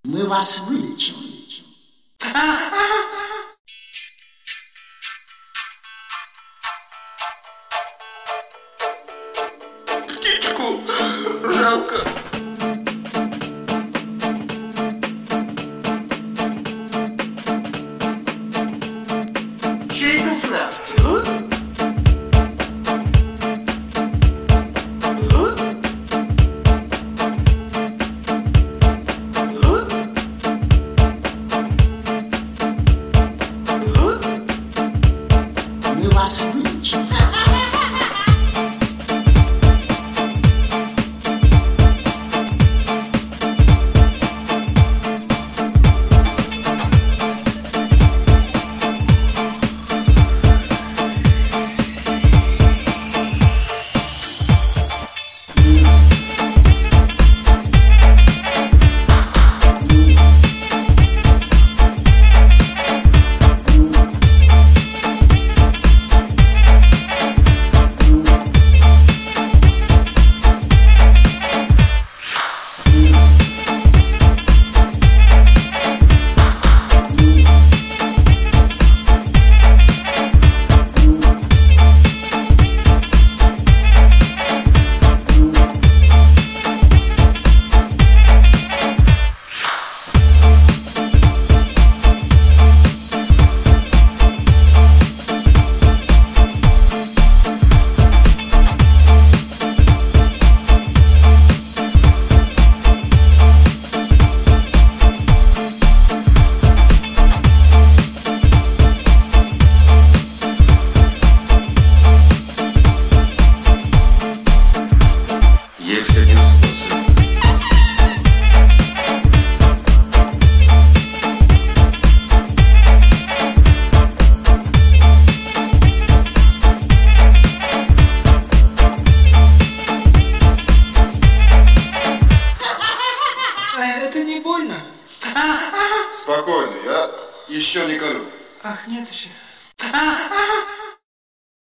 Мы вас вылечим. Птичку жалко. Чей туфля? Мы вас вылечим. Есть один способ. Это не больно? Спокойно, я еще не колю. Ах, нет еще.